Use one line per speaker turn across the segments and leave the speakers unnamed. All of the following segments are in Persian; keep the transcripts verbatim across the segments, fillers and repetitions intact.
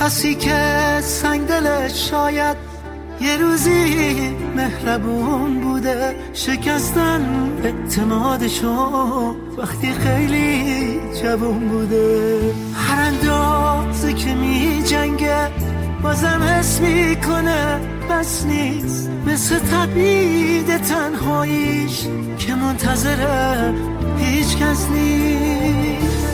کسی که سنگ دلش شاید یه روزی مهربون بوده، شکستن اعتمادشو وقتی خیلی جوون بوده. هر اندازه که می جنگه بازم حس میکنه بس نیست، مثل تبعید تنهاییش که منتظره هیچ کس نیست.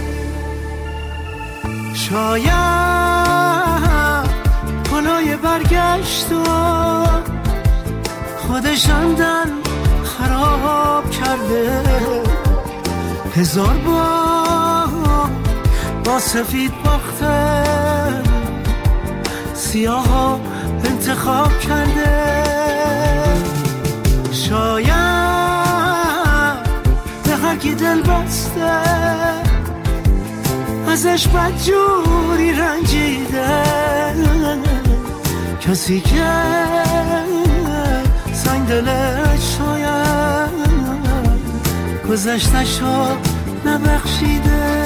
شاید پلوی برگشت و خودش عمدن خراب کرده، هزار بار با سفید باخته، سیاه ها انتخاب کرده. شاید به هر کی دل بسته ازش بدجوری رنجیده، کسی که سنگ دلش شاید گذشته‌شو نبخشیده.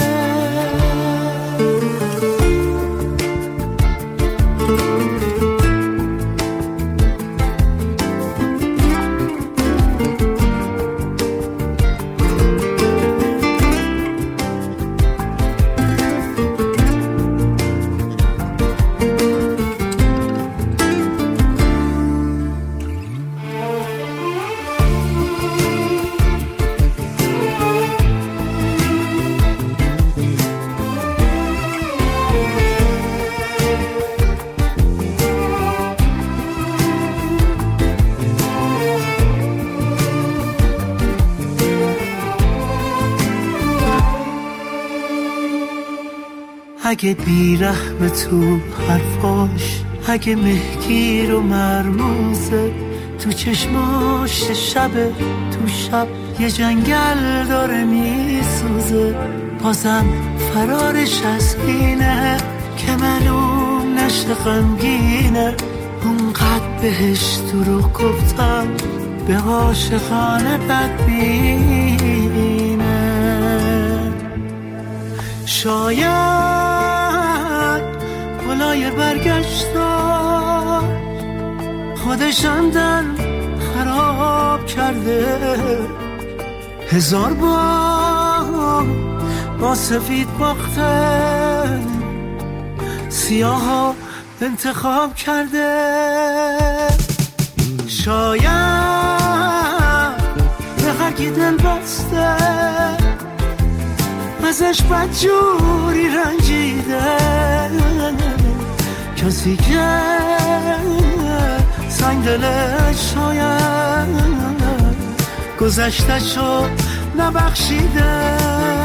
اگه بیرحم تو حرفاش، اگه مهگیر و مرموزه تو چشماش، شب تو شب یه جنگل داره میسوزه، بازم فرارش از اینه که معلوم نشه غمگینه. اونقدر بهش دروغ گفتم به عاشقانه بدبینه. شاید پلای برگشتن خودش عمدن خراب کرده، هزار بار با سفید باخته، سیاه ها انتخاب کرده. شاید به هر کی دل بسته ازش بدجوری رنجیده، کسی که سنگ دلش شاید گذشته‌شو نبخشیده.